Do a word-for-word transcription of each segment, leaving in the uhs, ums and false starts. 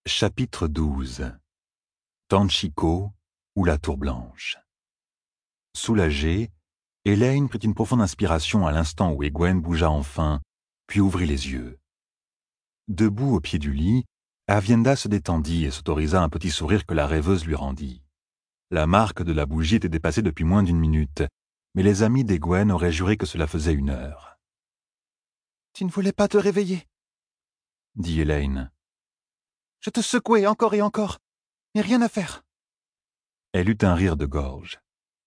Chapitre douze. Tanchiko ou la Tour Blanche. Soulagée, Elaine prit une profonde inspiration à l'instant où Egwene bougea enfin, puis ouvrit les yeux. Debout au pied du lit, Aviendha se détendit et s'autorisa un petit sourire que la rêveuse lui rendit. La marque de la bougie était dépassée depuis moins d'une minute, mais les amis d'Egwene auraient juré que cela faisait une heure. « Tu ne voulais pas te réveiller ?» dit Elaine. « Je te secouais encore et encore, mais rien à faire. » Elle eut un rire de gorge.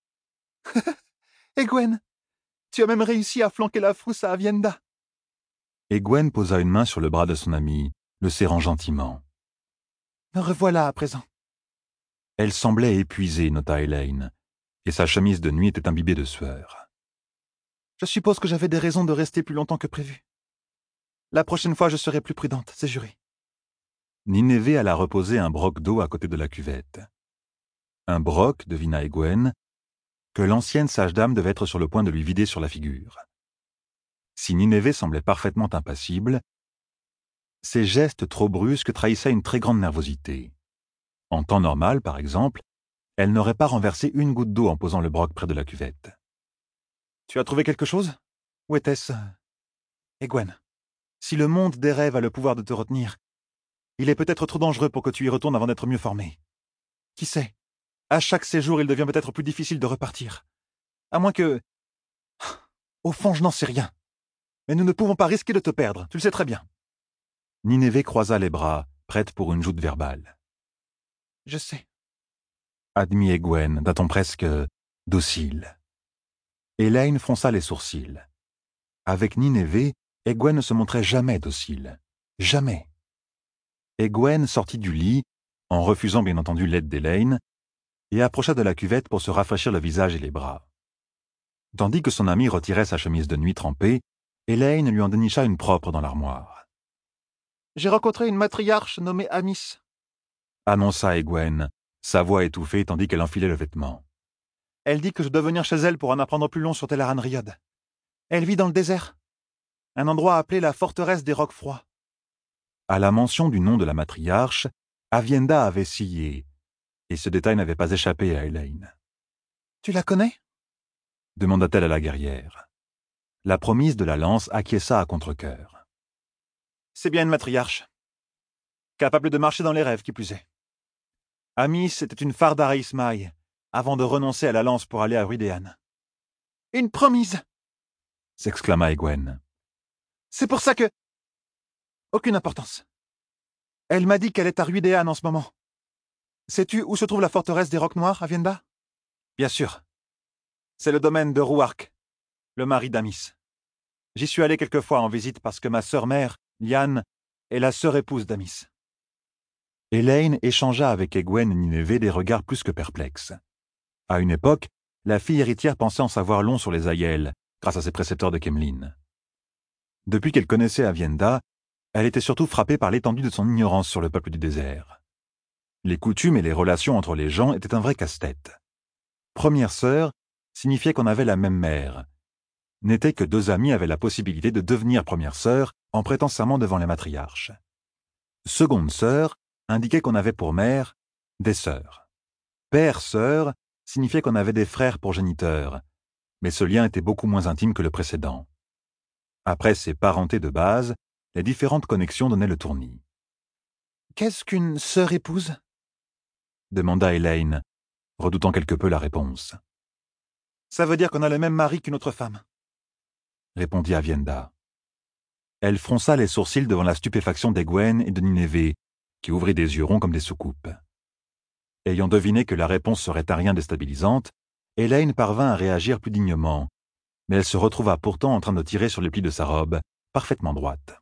« Egwene, tu as même réussi à flanquer la frousse à Aviendha. » Egwene posa une main sur le bras de son ami, le serrant gentiment. « Me revoilà à présent. » Elle semblait épuisée, nota Elaine, et sa chemise de nuit était imbibée de sueur. « Je suppose que j'avais des raisons de rester plus longtemps que prévu. La prochaine fois, je serai plus prudente, c'est juré. » Nineveh alla reposer un broc d'eau à côté de la cuvette. Un broc, devina Egwene, que l'ancienne sage-dame devait être sur le point de lui vider sur la figure. Si Nineveh semblait parfaitement impassible, ses gestes trop brusques trahissaient une très grande nervosité. En temps normal, par exemple, elle n'aurait pas renversé une goutte d'eau en posant le broc près de la cuvette. « Tu as trouvé quelque chose ? Où était-ce ? Egwene, si le monde des rêves a le pouvoir de te retenir, il est peut-être trop dangereux pour que tu y retournes avant d'être mieux formé. Qui sait ? À chaque séjour, il devient peut-être plus difficile de repartir. À moins que... Au fond, je n'en sais rien. Mais nous ne pouvons pas risquer de te perdre, tu le sais très bien. » Nineveh croisa les bras, prête pour une joute verbale. « Je sais. » admit Egwene, d'un ton presque docile. Elaine fronça les sourcils. Avec Nineveh, Egwene ne se montrait jamais docile. Jamais. Egwene sortit du lit, en refusant bien entendu l'aide d'Elaine, et approcha de la cuvette pour se rafraîchir le visage et les bras. Tandis que son ami retirait sa chemise de nuit trempée, Elaine lui en dénicha une propre dans l'armoire. « J'ai rencontré une matriarche nommée Amice. » annonça Egwene, sa voix étouffée tandis qu'elle enfilait le vêtement. « Elle dit que je dois venir chez elle pour en apprendre plus long sur Tel'aran'rhiod. Riyad. Elle vit dans le désert, un endroit appelé la forteresse des rocs froids. » À la mention du nom de la matriarche, Aviendha avait scié, et ce détail n'avait pas échappé à Elaine. « Tu la connais ? » demanda-t-elle à la guerrière. La promise de la lance acquiesça à contre-cœur. « C'est bien une matriarche, capable de marcher dans les rêves, qui plus est. Amice était une Fardara Ismaï, avant de renoncer à la lance pour aller à Rhuidean. »« Une promise !» s'exclama Egwene. « C'est pour ça que... Aucune importance. Elle m'a dit qu'elle est à Rhuidean en ce moment. Sais-tu où se trouve la forteresse des Rocs Noirs, Aviendha ? » ?»« Bien sûr. C'est le domaine de Rouark, le mari d'Amice. J'y suis allé quelquefois en visite parce que ma sœur mère, Liane, est la sœur épouse d'Amice. » Elaine échangea avec Egwene et Nineveh des regards plus que perplexes. À une époque, la fille héritière pensait en savoir long sur les Aiel, grâce à ses précepteurs de Kemlin. Depuis qu'elle connaissait Aviendha, elle était surtout frappée par l'étendue de son ignorance sur le peuple du désert. Les coutumes et les relations entre les gens étaient un vrai casse-tête. Première sœur signifiait qu'on avait la même mère. N'était que deux amies avaient la possibilité de devenir première sœur en prêtant serment devant les matriarches. Seconde sœur indiquait qu'on avait pour mère des sœurs. Père-sœur signifiait qu'on avait des frères pour géniteurs, mais ce lien était beaucoup moins intime que le précédent. Après ces parentés de base, les différentes connexions donnaient le tournis. « Qu'est-ce qu'une sœur épouse ?» demanda Elaine, redoutant quelque peu la réponse. « Ça veut dire qu'on a le même mari qu'une autre femme. » répondit Aviendha. Elle fronça les sourcils devant la stupéfaction d'Egwene et de Nineveh, qui ouvrit des yeux ronds comme des soucoupes. Ayant deviné que la réponse serait à rien déstabilisante, Elaine parvint à réagir plus dignement, mais elle se retrouva pourtant en train de tirer sur les plis de sa robe, parfaitement droite.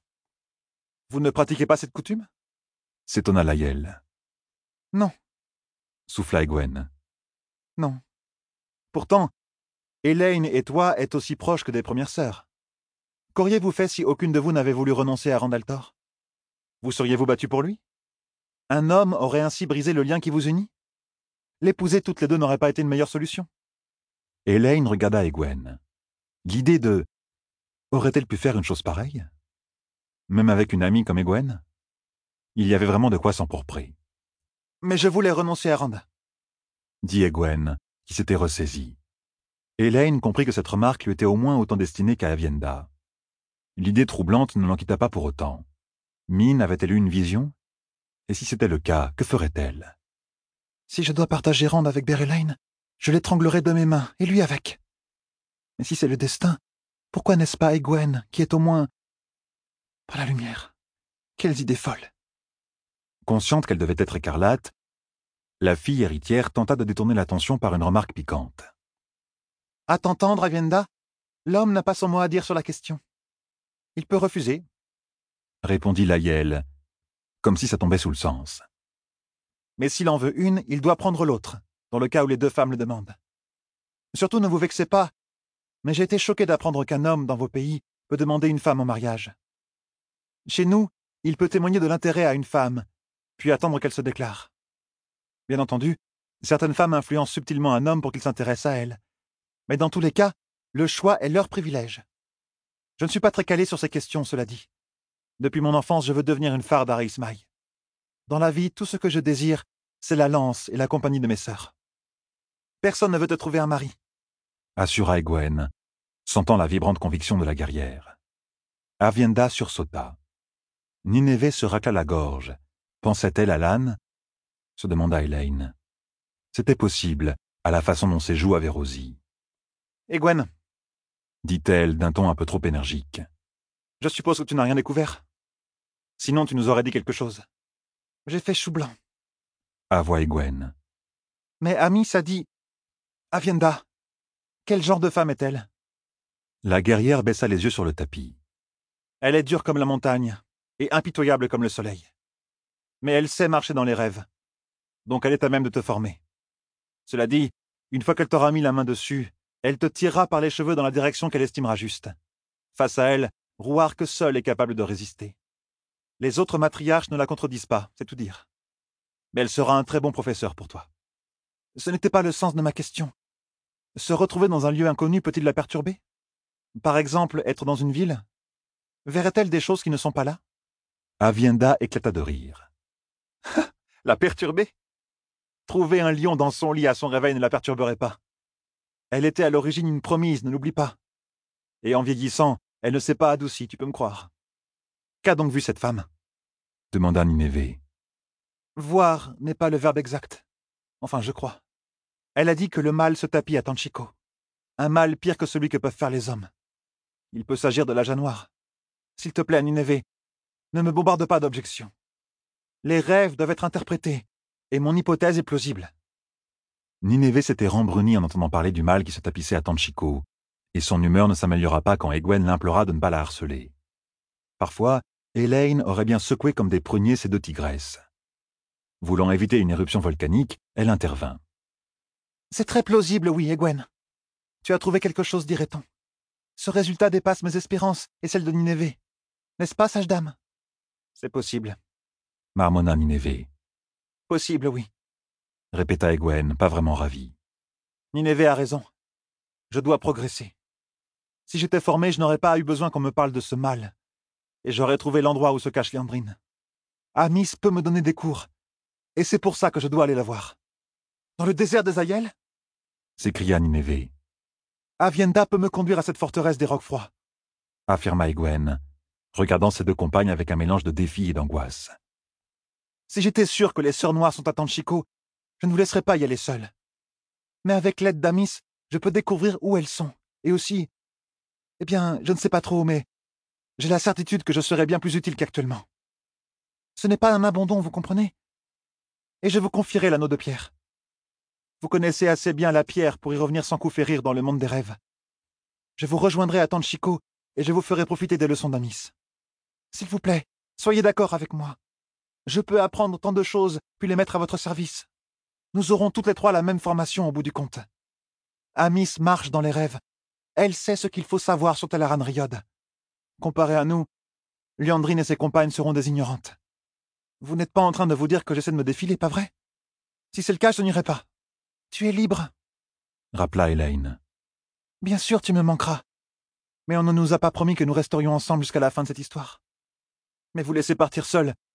« Vous ne pratiquez pas cette coutume ?» s'étonna Laëlle. « Non. » souffla Egwene. « Non. Pourtant, Elaine et toi êtes aussi proches que des premières sœurs. Qu'auriez-vous fait si aucune de vous n'avait voulu renoncer à Randaltor ? Vous seriez-vous battu pour lui ? Un homme aurait ainsi brisé le lien qui vous unit ? L'épouser toutes les deux n'aurait pas été une meilleure solution ? » Elaine regarda Egwene. L'idée de « aurait-elle pu faire une chose pareille ? Même avec une amie comme Egwene ? Il y avait vraiment de quoi s'empourprer. Mais je voulais renoncer à Rand, dit Egwene, qui s'était ressaisie. Elaine comprit que cette remarque lui était au moins autant destinée qu'à Aviendha. L'idée troublante ne l'en quitta pas pour autant. Mine avait-elle eu une vision? Et si c'était le cas, que ferait-elle? Si je dois partager Rand avec Berelain, je l'étranglerai de mes mains, et lui avec. Mais si c'est le destin, pourquoi n'est-ce pas Egwene, qui est au moins... par la lumière? Quelles idées folles! Consciente qu'elle devait être écarlate, la fille héritière tenta de détourner l'attention par une remarque piquante. À t'entendre, Aviendha, l'homme n'a pas son mot à dire sur la question. Il peut refuser, répondit Laëlle, comme si ça tombait sous le sens. Mais s'il en veut une, il doit prendre l'autre, dans le cas où les deux femmes le demandent. Surtout ne vous vexez pas, mais j'ai été choqué d'apprendre qu'un homme, dans vos pays, peut demander une femme en mariage. Chez nous, il peut témoigner de l'intérêt à une femme, puis attendre qu'elle se déclare. Bien entendu, certaines femmes influencent subtilement un homme pour qu'il s'intéresse à elle. Mais dans tous les cas, le choix est leur privilège. Je ne suis pas très calé sur ces questions, cela dit. Depuis mon enfance, je veux devenir une phare d'Ara Ismail. Dans la vie, tout ce que je désire, c'est la lance et la compagnie de mes sœurs. Personne ne veut te trouver un mari, assura Egwene, sentant la vibrante conviction de la guerrière. Aviendha sursauta. Nineveh se racla la gorge. Pensait-elle à l'âne? Se demanda Elaine. C'était possible, à la façon dont ses joues avaient rosi. Egwene, dit-elle d'un ton un peu trop énergique. Je suppose que tu n'as rien découvert. Sinon, tu nous aurais dit quelque chose. J'ai fait chou blanc. Avoua Egwene. Mais Amis a dit... Aviendha, quel genre de femme est-elle? La guerrière baissa les yeux sur le tapis. Elle est dure comme la montagne, et impitoyable comme le soleil. Mais elle sait marcher dans les rêves. Donc elle est à même de te former. Cela dit, une fois qu'elle t'aura mis la main dessus, elle te tirera par les cheveux dans la direction qu'elle estimera juste. Face à elle, Rouarque seul est capable de résister. Les autres matriarches ne la contredisent pas, c'est tout dire. Mais elle sera un très bon professeur pour toi. Ce n'était pas le sens de ma question. Se retrouver dans un lieu inconnu peut-il la perturber? Par exemple, être dans une ville? Verrait-elle des choses qui ne sont pas là? Aviendha éclata de rire. La perturber? Trouver un lion dans son lit à son réveil ne la perturberait pas. Elle était à l'origine une promise, ne l'oublie pas. Et en vieillissant, elle ne s'est pas adoucie, tu peux me croire. Qu'a donc vu cette femme? Demanda Nineveh. Voir n'est pas le verbe exact. Enfin, je crois. Elle a dit que le mal se tapit à Tanchico. Un mal pire que celui que peuvent faire les hommes. Il peut s'agir de l'âge noir. S'il te plaît, Nineveh, ne me bombarde pas d'objections. Les rêves doivent être interprétés, et mon hypothèse est plausible. Nineveh s'était rembruni en entendant parler du mal qui se tapissait à Tanchico, et son humeur ne s'améliora pas quand Egwene l'implora de ne pas la harceler. Parfois, Elaine aurait bien secoué comme des pruniers ses deux tigresses. Voulant éviter une éruption volcanique, elle intervint. C'est très plausible, oui, Egwene. Tu as trouvé quelque chose, dirait-on. Ce résultat dépasse mes espérances et celles de Nineveh. N'est-ce pas, sage dame? C'est possible. Marmonna Nineveh. Possible, oui. Répéta Egwene, pas vraiment ravie. Nineveh a raison. Je dois progresser. Si j'étais formé, je n'aurais pas eu besoin qu'on me parle de ce mal. Et j'aurais trouvé l'endroit où se cache Liandrine. Amis peut me donner des cours. Et c'est pour ça que je dois aller la voir. Dans le désert des Aïels? S'écria Nineveh. Aviendha peut me conduire à cette forteresse des rocs froids. Affirma Egwene, regardant ses deux compagnes avec un mélange de défi et d'angoisse. Si j'étais sûr que les sœurs noires sont à Tanchico, je ne vous laisserais pas y aller seul. Mais avec l'aide d'Amis, je peux découvrir où elles sont. Et aussi... Eh bien, je ne sais pas trop, mais... j'ai la certitude que je serai bien plus utile qu'actuellement. Ce n'est pas un abandon, vous comprenez? Et je vous confierai l'anneau de pierre. Vous connaissez assez bien la pierre pour y revenir sans coup férir dans le monde des rêves. Je vous rejoindrai à Tanchico et je vous ferai profiter des leçons d'Amis. S'il vous plaît, soyez d'accord avec moi. Je peux apprendre tant de choses, puis les mettre à votre service. Nous aurons toutes les trois la même formation au bout du compte. Amis marche dans les rêves. Elle sait ce qu'il faut savoir sur Teleran Riyod. Comparé à nous, Liandrine et ses compagnes seront des ignorantes. Vous n'êtes pas en train de vous dire que j'essaie de me défiler, pas vrai? Si c'est le cas, je n'irai pas. Tu es libre, rappela Elaine. Bien sûr, tu me manqueras. Mais on ne nous a pas promis que nous resterions ensemble jusqu'à la fin de cette histoire. Mais vous laisser partir seul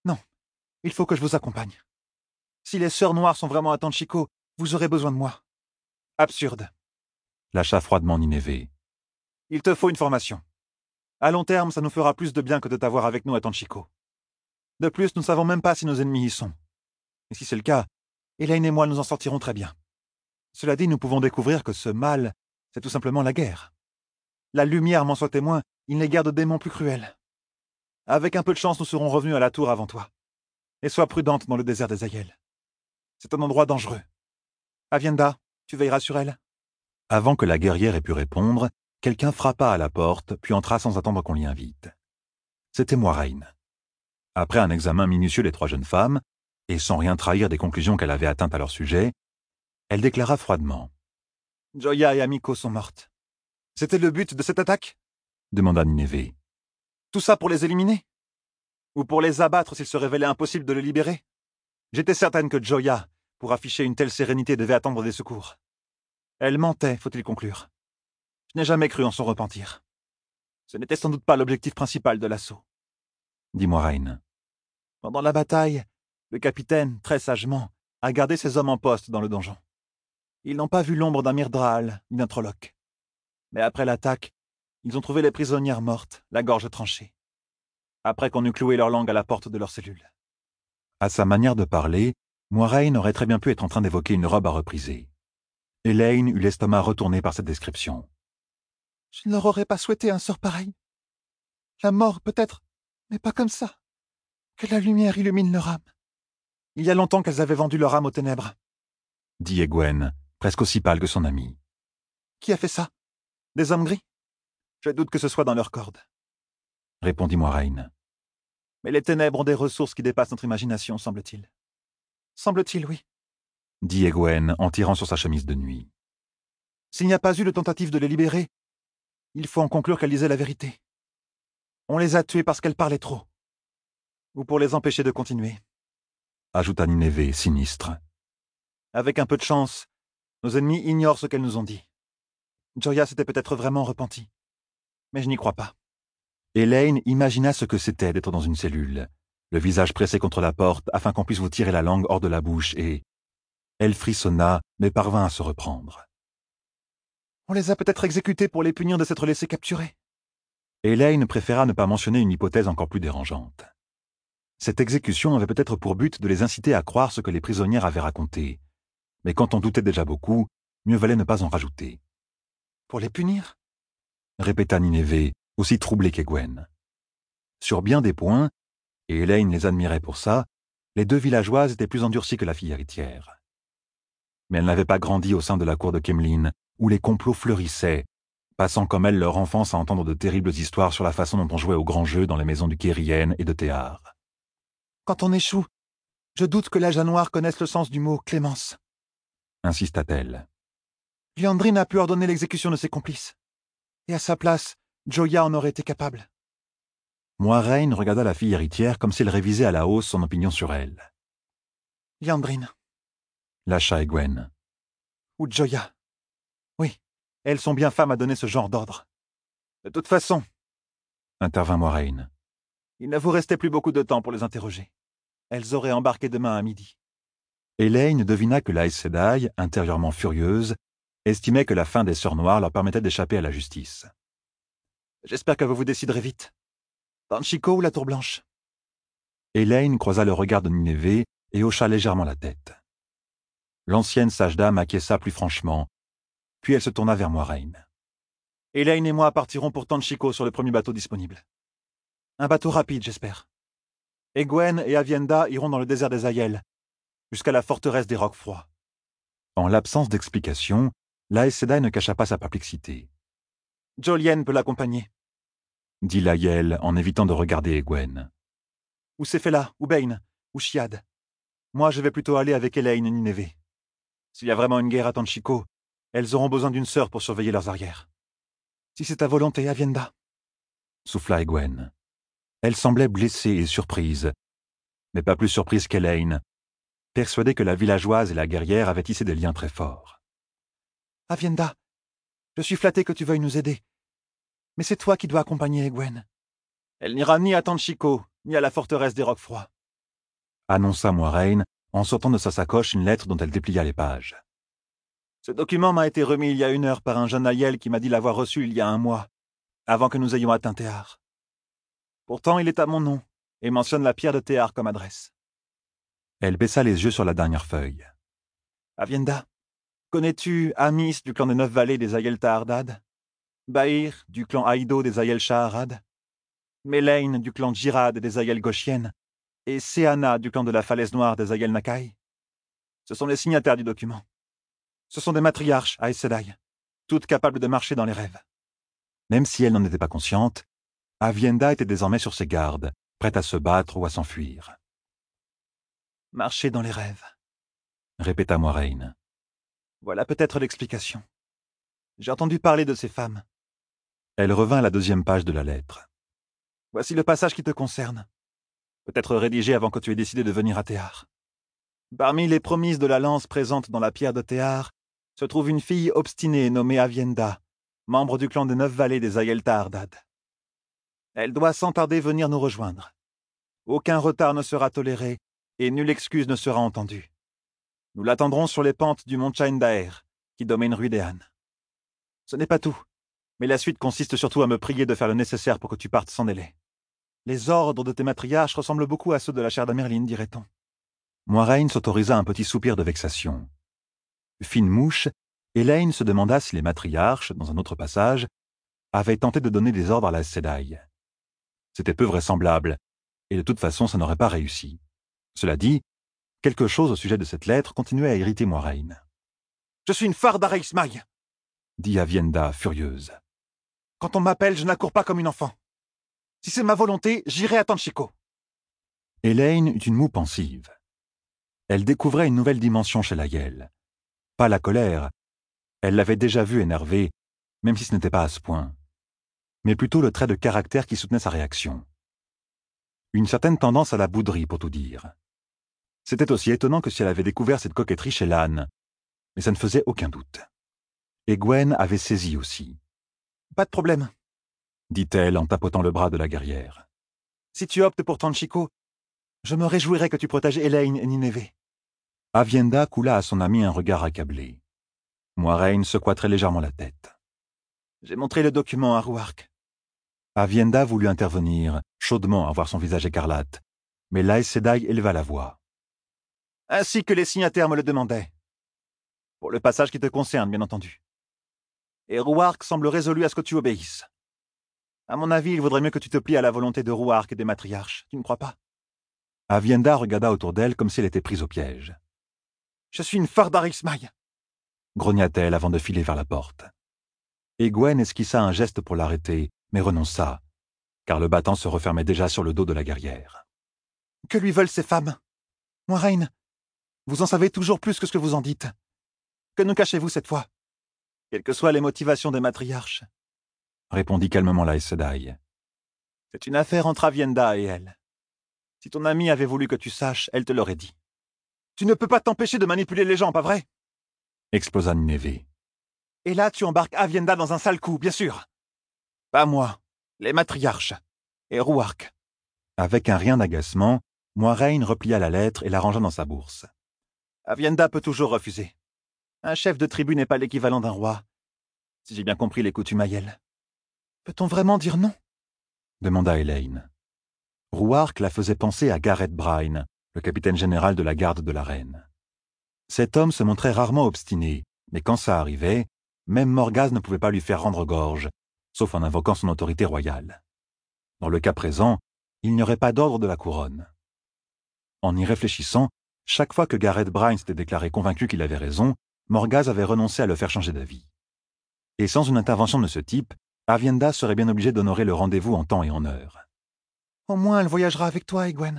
Non, il faut que je vous accompagne. Si les sœurs noires sont vraiment à Tanchico, vous aurez besoin de moi. Absurde. Lâcha froidement Nineveh. Il te faut une formation. À long terme, ça nous fera plus de bien que de t'avoir avec nous à Tanchico. De plus, nous ne savons même pas si nos ennemis y sont. Et si c'est le cas, Elaine et moi nous en sortirons très bien. Cela dit, nous pouvons découvrir que ce mal, c'est tout simplement la guerre. La lumière m'en soit témoin, il n'est guère de démons plus cruels. Avec un peu de chance, nous serons revenus à la tour avant toi. Et sois prudente dans le désert des Aïels. C'est un endroit dangereux. Avienda, tu veilleras sur elle. Avant que la guerrière ait pu répondre, quelqu'un frappa à la porte, puis entra sans attendre qu'on l'y invite. C'était Moiraine. Après un examen minutieux des trois jeunes femmes, et sans rien trahir des conclusions qu'elle avait atteintes à leur sujet, elle déclara froidement. « Joya et Amiko sont mortes. C'était le but de cette attaque ?» demanda Nineveh. « Tout ça pour les éliminer? Ou pour les abattre s'il se révélait impossible de les libérer? J'étais certaine que Joya, pour afficher une telle sérénité, devait attendre des secours. Elle mentait, faut-il conclure. Je n'ai jamais cru en son repentir. Ce n'était sans doute pas l'objectif principal de l'assaut. » dit Moiraine. Pendant la bataille, le capitaine, très sagement, a gardé ses hommes en poste dans le donjon. Ils n'ont pas vu l'ombre d'un Myrddraal ni d'un Trolloc. Mais après l'attaque, ils ont trouvé les prisonnières mortes, la gorge tranchée. Après qu'on eut cloué leur langue à la porte de leur cellule. À sa manière de parler, Moiraine aurait très bien pu être en train d'évoquer une robe à repriser. Elaine eut l'estomac retourné par cette description. « Je ne leur aurais pas souhaité un sort pareil. La mort, peut-être, mais pas comme ça. Que la lumière illumine leur âme. Il y a longtemps qu'elles avaient vendu leur âme aux ténèbres. » dit Egwene, presque aussi pâle que son ami. « Qui a fait ça? Des hommes gris? Je doute que ce soit dans leur corde. » répondit Moiraine. « Mais les ténèbres ont des ressources qui dépassent notre imagination, semble-t-il. »« Semble-t-il, oui. » dit Egwene en tirant sur sa chemise de nuit. « S'il n'y a pas eu de tentative de les libérer, il faut en conclure qu'elles disaient la vérité. On les a tuées parce qu'elles parlaient trop. Ou pour les empêcher de continuer. » ajouta Nineveh, sinistre. « Avec un peu de chance, nos ennemis ignorent ce qu'elles nous ont dit. Joya s'était peut-être vraiment repentie. Mais je n'y crois pas. » Elaine imagina ce que c'était d'être dans une cellule, le visage pressé contre la porte afin qu'on puisse vous tirer la langue hors de la bouche et... Elle frissonna, mais parvint à se reprendre. « On les a peut-être exécutés pour les punir de s'être laissés capturer. » Elaine préféra ne pas mentionner une hypothèse encore plus dérangeante. Cette exécution avait peut-être pour but de les inciter à croire ce que les prisonnières avaient raconté. Mais quand on doutait déjà beaucoup, mieux valait ne pas en rajouter. « Pour les punir ?» répéta Nineveh, aussi troublé qu'Egwene. Sur bien des points, et Elaine les admirait pour ça, les deux villageoises étaient plus endurcies que la fille héritière. Mais elles n'avaient pas grandi au sein de la cour de Kemlin, où les complots fleurissaient, passant comme elles leur enfance à entendre de terribles histoires sur la façon dont on jouait au grand jeu dans les maisons du Kérien et de Théar. « Quand on échoue, je doute que l'âge à noir connaisse le sens du mot « clémence », insista-t-elle. Liandrine a pu ordonner l'exécution de ses complices. Et à sa place, Joya en aurait été capable. Moiraine regarda la fille héritière comme si elle révisait à la hausse son opinion sur elle. Liandrine. Lâcha Egwene. Ou Joya. Oui, elles sont bien femmes à donner ce genre d'ordre. De toute façon, intervint Moiraine, il ne vous restait plus beaucoup de temps pour les interroger. Elles auraient embarqué demain à midi. Elaine devina que la Aes Sedai, intérieurement furieuse, estimait que la fin des Sœurs Noires leur permettait d'échapper à la justice. J'espère que vous vous déciderez vite. Tanchico ou la Tour Blanche? Elaine croisa le regard de Nineveh et hocha légèrement la tête. L'ancienne sage-dame acquiesça plus franchement, puis elle se tourna vers Moiraine. Elaine et moi partirons pour Tanchico sur le premier bateau disponible. Un bateau rapide, j'espère. Egwene et Avienda iront dans le désert des Aïels, jusqu'à la forteresse des Rocs Froids. En l'absence d'explication, la Aes Sedai ne cacha pas sa perplexité. Jolien peut l'accompagner, dit l'Aïel en évitant de regarder Egwene. Ou Sefela, ou Bane, ou Chiad. Moi, je vais plutôt aller avec Elaine et Nineveh. S'il y a vraiment une guerre à Tanchico, elles auront besoin d'une sœur pour surveiller leurs arrières. Si c'est ta volonté, Avienda. Souffla Egwene. Elle semblait blessée et surprise, mais pas plus surprise qu'Elaine, persuadée que la villageoise et la guerrière avaient tissé des liens très forts. Avienda, je suis flatté que tu veuilles nous aider, mais c'est toi qui dois accompagner Egwene. Elle n'ira ni à Tanchico, ni à la forteresse des Rocs Froids. annonça Moiraine en sortant de sa sacoche une lettre dont elle déplia les pages. Ce document m'a été remis il y a une heure par un jeune Aiel qui m'a dit l'avoir reçu il y a un mois, avant que nous ayons atteint Théar. Pourtant, il est à mon nom et mentionne la pierre de Théar comme adresse. Elle baissa les yeux sur la dernière feuille. Avienda, connais-tu Amis du clan des Neuf Vallées des Aiel Tahardad, Bahir du clan Aïdo des Aiel Shaharad, Melaine du clan Djirad des Aiel Goshiennes et Seana du clan de la Falaise Noire des Aiel Nakai? Ce sont les signataires du document. Ce sont des matriarches à Aes Sedai, toutes capables de marcher dans les rêves. Même si elle n'en était pas consciente, Avienda était désormais sur ses gardes, prête à se battre ou à s'enfuir. « Marcher dans les rêves », répéta Moiraine. Voilà peut-être l'explication. J'ai entendu parler de ces femmes. Elle revint à la deuxième page de la lettre. Voici le passage qui te concerne. Peut-être rédigé avant que tu aies décidé de venir à Théar. Parmi les promises de la lance présentes dans la pierre de Théar, se trouve une fille obstinée nommée Avienda, membre du clan des Neuf Vallées des Aiel Tahardad. Elle doit sans tarder venir nous rejoindre. Aucun retard ne sera toléré et nulle excuse ne sera entendue. Nous l'attendrons sur les pentes du mont Chaindaer, qui domine Ruidéan. Ce n'est pas tout, mais la suite consiste surtout à me prier de faire le nécessaire pour que tu partes sans délai. Les ordres de tes matriarches ressemblent beaucoup à ceux de la chair d'Amerline, dirait-on. Moiraine s'autorisa un petit soupir de vexation. Fine mouche, Elaine se demanda si les matriarches, dans un autre passage, avaient tenté de donner des ordres à la Sedai. C'était peu vraisemblable, et de toute façon ça n'aurait pas réussi. Cela dit, quelque chose au sujet de cette lettre continuait à irriter Moiraine. « Je suis une phare d'Areismaï !» dit Avienda, furieuse. « Quand on m'appelle, je n'accours pas comme une enfant. Si c'est ma volonté, j'irai à Tanchico. » Elaine eut une moue pensive. Elle découvrait une nouvelle dimension chez l'Aiel. Pas la colère, elle l'avait déjà vue énervée, même si ce n'était pas à ce point, mais plutôt le trait de caractère qui soutenait sa réaction. Une certaine tendance à la bouderie, pour tout dire. C'était aussi étonnant que si elle avait découvert cette coquetterie chez l'âne, mais ça ne faisait aucun doute. Et Gwen avait saisi aussi. « Pas de problème, » dit-elle en tapotant le bras de la guerrière. « Si tu optes pour Tanchico, je me réjouirais que tu protèges Elaine et Nineveh. » Avienda coula à son ami un regard accablé. Moiraine secoua très légèrement la tête. « J'ai montré le document à Rhuarc. » Avienda voulut intervenir, chaudement à voir son visage écarlate, mais l'Aes Sedai éleva la voix. « Ainsi que les signataires me le demandaient. Pour le passage qui te concerne, bien entendu. Et Rhuarc semble résolu à ce que tu obéisses. À mon avis, il vaudrait mieux que tu te plies à la volonté de Rhuarc et des matriarches, tu ne crois pas? » Avienda regarda autour d'elle comme si elle était prise au piège. « Je suis une phare d'Areismaï !» grogna-t-elle avant de filer vers la porte. Et Gwen esquissa un geste pour l'arrêter, mais renonça, car le battant se refermait déjà sur le dos de la guerrière. « Que lui veulent ces femmes? Moiraine, vous en savez toujours plus que ce que vous en dites. Que nous cachez-vous cette fois? Quelles que soient les motivations des matriarches, » répondit calmement l'Aes Sedai. « C'est une affaire entre Avienda et elle. Si ton amie avait voulu que tu saches, elle te l'aurait dit. Tu ne peux pas t'empêcher de manipuler les gens, pas vrai? » explosa Nineveh. « Et là, tu embarques Avienda dans un sale coup, bien sûr. Pas moi, les matriarches et Rhuarc. » Avec un rien d'agacement, Moiraine replia la lettre et la rangea dans sa bourse. « Avienda peut toujours refuser. Un chef de tribu n'est pas l'équivalent d'un roi, si j'ai bien compris les coutumes Aiel. »« Peut-on vraiment dire non ?» demanda Elaine. Rhuarc la faisait penser à Gareth Bryne, le capitaine général de la garde de la reine. Cet homme se montrait rarement obstiné, mais quand ça arrivait, même Morgase ne pouvait pas lui faire rendre gorge, sauf en invoquant son autorité royale. Dans le cas présent, il n'y aurait pas d'ordre de la couronne. En y réfléchissant, chaque fois que Gareth Bryne s'était déclaré convaincu qu'il avait raison, Morgase avait renoncé à le faire changer d'avis. Et sans une intervention de ce type, Avienda serait bien obligée d'honorer le rendez-vous en temps et en heure. « Au moins elle voyagera avec toi, Egwene.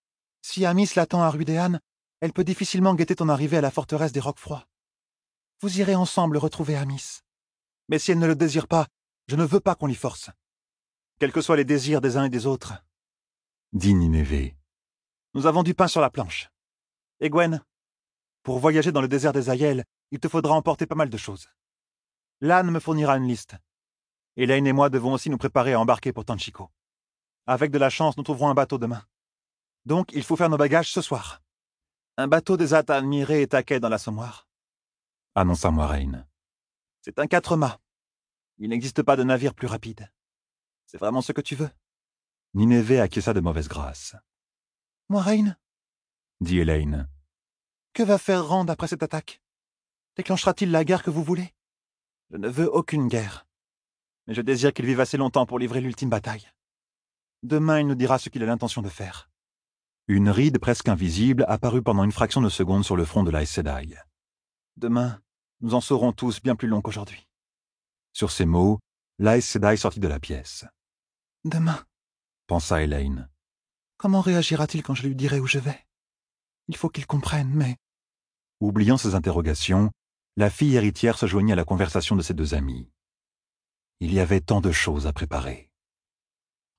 Si Amis l'attend à Ruidéan, elle peut difficilement guetter ton arrivée à la forteresse des Rocs-Froids. Vous irez ensemble retrouver Amis. Mais si elle ne le désire pas, je ne veux pas qu'on l'y force. Quels que soient les désirs des uns et des autres. » dit Nineveh. « Nous avons du pain sur la planche. Egwene, pour voyager dans le désert des Aiel, il te faudra emporter pas mal de choses. L'âne me fournira une liste. Elaine et moi devons aussi nous préparer à embarquer pour Tanchico. Avec de la chance, nous trouverons un bateau demain. Donc, il faut faire nos bagages ce soir. Un bateau des Ata Admiré est à quai dans l'assommoir, annonça Moiraine. C'est un quatre-mâts. Il n'existe pas de navire plus rapide. C'est vraiment ce que tu veux? Nineveh acquiesça de mauvaise grâce. Moiraine, dit Elaine. Que va faire Rand après cette attaque? Déclenchera-t-il la guerre que vous voulez? Je ne veux aucune guerre. Mais je désire qu'il vive assez longtemps pour livrer l'ultime bataille. Demain, il nous dira ce qu'il a l'intention de faire. Une ride presque invisible apparut pendant une fraction de seconde sur le front de l'Aes Sedai. Demain, nous en saurons tous bien plus long qu'aujourd'hui. Sur ces mots, l'Aes Sedai sortit de la pièce. Demain, pensa Elaine. Comment réagira-t-il quand je lui dirai où je vais? Il faut qu'il comprenne, mais... Oubliant ses interrogations, la fille héritière se joignit à la conversation de ses deux amis. Il y avait tant de choses à préparer.